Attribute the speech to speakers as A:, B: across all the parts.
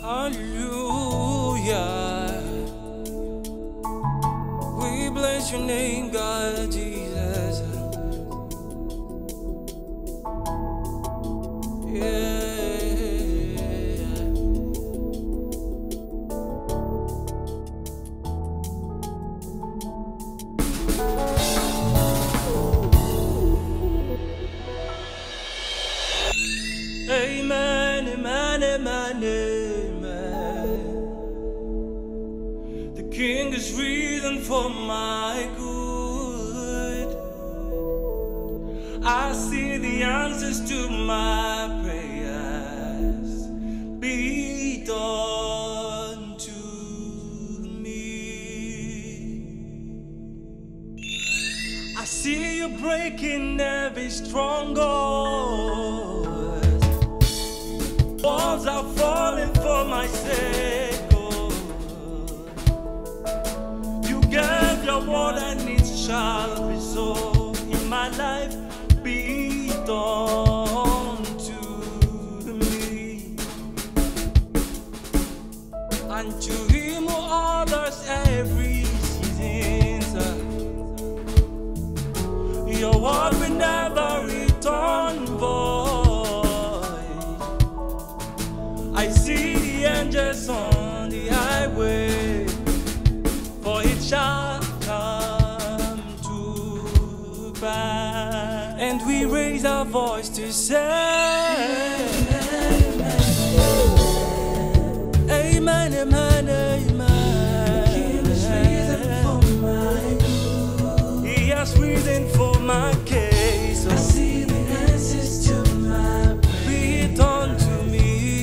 A: Hallelujah. We bless your name, God Jesus. Yeah. Amen, amen, amen, amen. The King is risen for my good. I see the answers to my prayers be done to me. I see you breaking every stronghold. Walls are falling for my sake. Oh. You gave your word and it shall be so. In my life, be done to me. And to him who orders every season, your word will never return void. I see the angels on the highway, for it shall come to pass. And we raise our voice to say, amen, amen, amen. The King is risen for my good. He has risen for my case. I see the answers to my prayer. Be it unto me.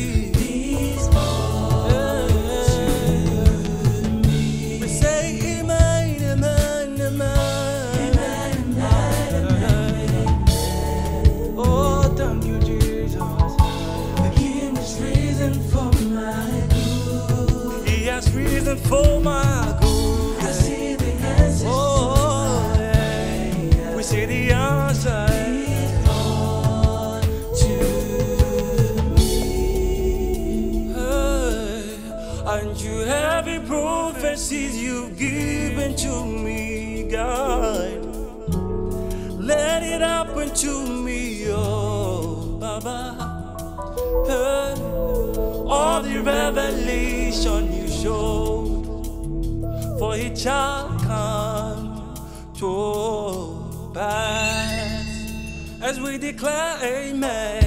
A: We say amen, amen, amen. Amen, amen. Oh, thank you, Jesus. The King is risen for my good. He has risen for my good. I see the answers. Oh, yeah. We see the answer. And you every prophecies you've given to me, God. Let it happen to me, oh Baba. Hey, all the revelation you showed, for it shall come to pass. As we declare amen.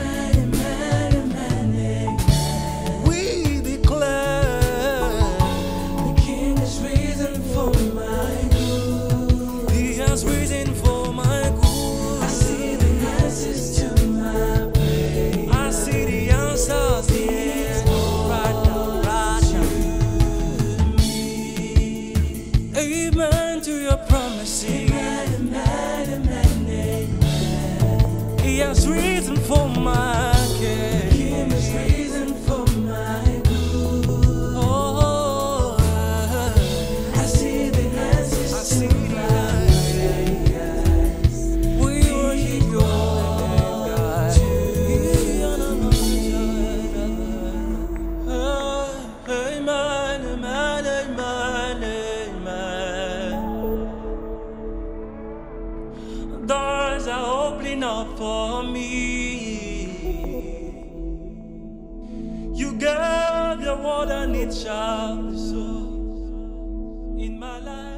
A: Amen to your promises. Amen, amen, amen, amen. He has risen for my case. He has risen for my good. Oh, I see the answers. I see the answers. We worship your God. Amen, amen, amen. Doors are opening up for me. You gave your word and it shall be so in my life.